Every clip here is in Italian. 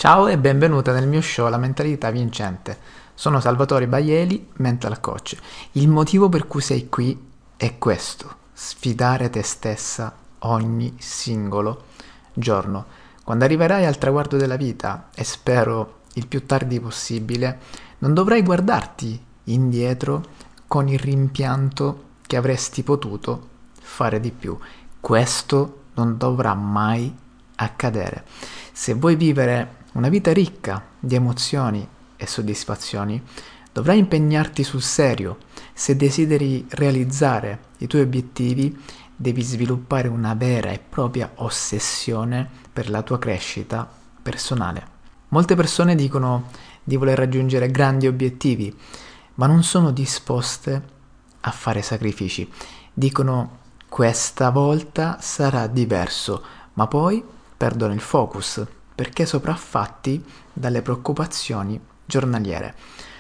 Ciao e benvenuta nel mio show La mentalità vincente. Sono Salvatore Baieli, mental coach. Il motivo per cui sei qui è questo: sfidare te stessa ogni singolo giorno. Quando arriverai al traguardo della vita, e spero il più tardi possibile, non dovrai guardarti indietro con il rimpianto che avresti potuto fare di più. Questo non dovrà mai accadere. Se vuoi vivere una vita ricca di emozioni e soddisfazioni, dovrai impegnarti sul serio. Se desideri realizzare i tuoi obiettivi, devi sviluppare una vera e propria ossessione per la tua crescita personale. Molte persone dicono di voler raggiungere grandi obiettivi, ma non sono disposte a fare sacrifici. Dicono: questa volta sarà diverso, ma poi perdono il focus perché sopraffatti dalle preoccupazioni giornaliere.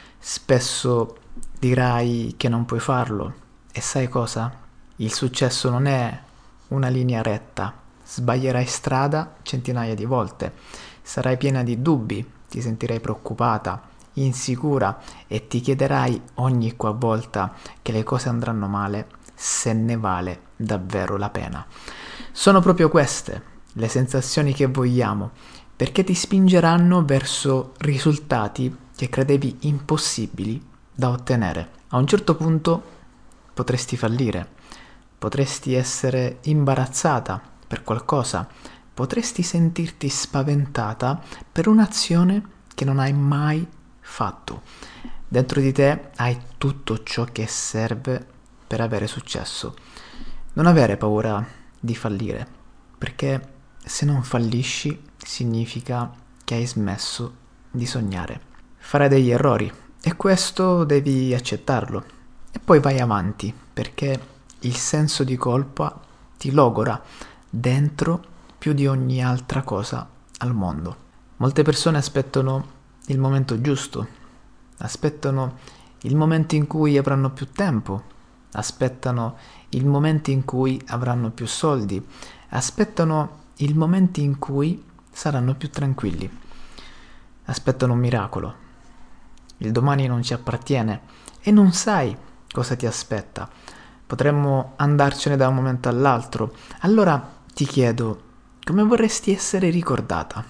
Spesso dirai che non puoi farlo, e sai cosa? Il successo non è una linea retta. Sbaglierai strada centinaia di volte, sarai piena di dubbi, ti sentirai preoccupata, insicura e ti chiederai ogni qualvolta che le cose andranno male se ne vale davvero la pena. Sono proprio queste le sensazioni che vogliamo, perché ti spingeranno verso risultati che credevi impossibili da ottenere. A un certo punto potresti fallire, potresti essere imbarazzata per qualcosa, potresti sentirti spaventata per un'azione che non hai mai fatto. Dentro di te hai tutto ciò che serve per avere successo. Non avere paura di fallire, perché se non fallisci significa che hai smesso di sognare. Farai degli errori e questo devi accettarlo. E poi vai avanti, perché il senso di colpa ti logora dentro più di ogni altra cosa al mondo. Molte persone aspettano il momento giusto, aspettano il momento in cui avranno più tempo, aspettano il momento in cui avranno più soldi, aspettano il momento in cui saranno più tranquilli. Aspettano un miracolo. Il domani non ci appartiene e non sai cosa ti aspetta. Potremmo andarcene da un momento all'altro. Allora ti chiedo, come vorresti essere ricordata?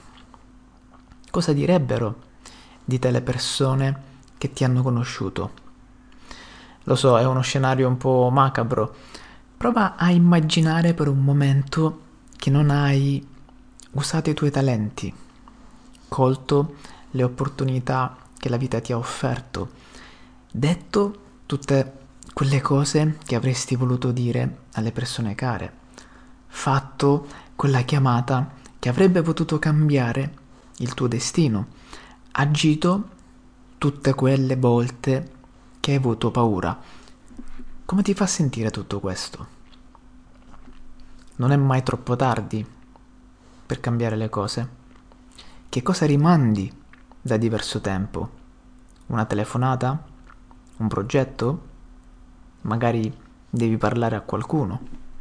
Cosa direbbero di te le persone che ti hanno conosciuto? Lo so, è uno scenario un po' macabro. Prova a immaginare per un momento che non hai usato i tuoi talenti, colto le opportunità che la vita ti ha offerto, detto tutte quelle cose che avresti voluto dire alle persone care, fatto quella chiamata che avrebbe potuto cambiare il tuo destino, agito tutte quelle volte che hai avuto paura. Come ti fa sentire tutto questo? Non è mai troppo tardi per cambiare le cose. Che cosa rimandi da diverso tempo? Una telefonata? Un progetto? Magari devi parlare a qualcuno.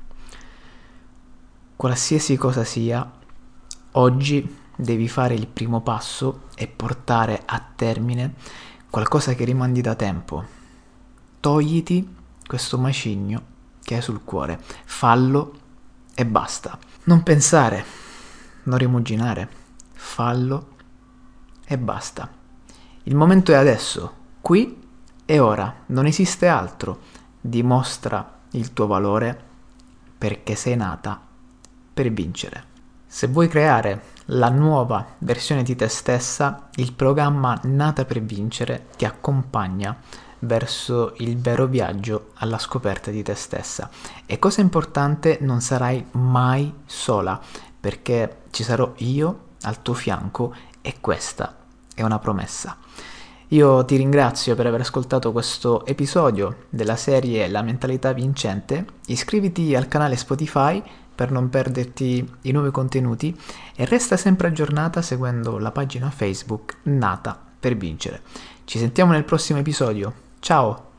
Qualsiasi cosa sia, oggi devi fare il primo passo e portare a termine qualcosa che rimandi da tempo. Togliti questo macigno che hai sul cuore. Fallo e basta. Non pensare, non rimuginare, fallo e basta. Il momento è adesso, qui e ora, non esiste altro. Dimostra il tuo valore perché sei nata per vincere. Se vuoi creare la nuova versione di te stessa, il programma Nata per vincere ti accompagna verso il vero viaggio alla scoperta di te stessa. E cosa importante, non sarai mai sola, perché ci sarò io al tuo fianco e questa è una promessa. Io ti ringrazio per aver ascoltato questo episodio della serie La mentalità vincente. Iscriviti al canale Spotify per non perderti i nuovi contenuti e resta sempre aggiornata seguendo la pagina Facebook Nata per vincere. Ci sentiamo nel prossimo episodio. Ciao!